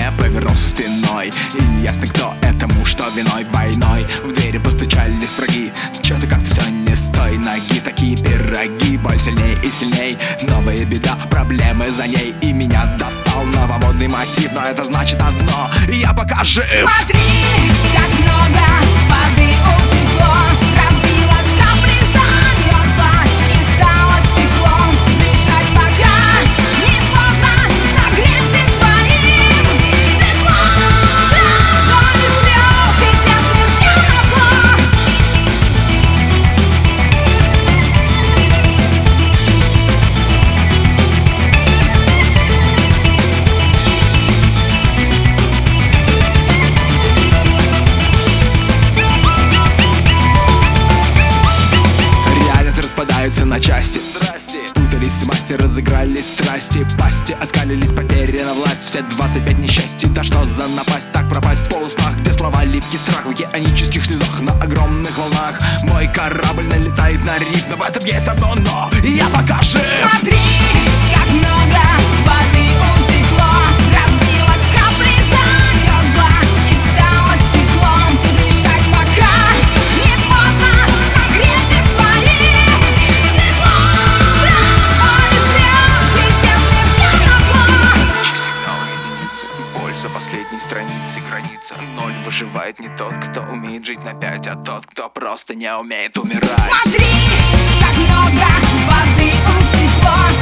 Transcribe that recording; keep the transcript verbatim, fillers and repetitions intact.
мне повернулся спиной. И неясно, кто этому, что виной. Войной в двери постучались враги. Чё-то как-то все не с той ноги. Такие пироги, боль сильней и сильней. Новая беда, проблемы за ней. И меня достал новомодный мотив. Но это значит одно: я пока жив. Смотри, как много воды утекло, разбилась капли, замерзла и стала стеклом. Дышать пока не поздно, согреться своим теплом. Страх, боль и слез, и вся смертельно зло. Распадаются на части. Страсти спутались масти, разыгрались страсти. Пасти оскалились, потеряна власть. Все двадцать пять несчастий, да что за напасть? Так пропасть в полуснах, где слова липкий страх. В океанических слезах на огромных волнах. Мой корабль налетает на риф, но в этом есть одно но: я пока жив. Смотри, как много воды утекло, разбилась капли, замерзла и стала стеклом. Дышать пока не поздно, согреться своим теплом. Страх, боль и слез, и вся смертельно зло. Сигнал единицы, боль за последней страницей, граница ноль. Выживает не тот, кто умеет жить на пять, а тот, кто просто не умеет умирать. Смотри, как много воды утекло,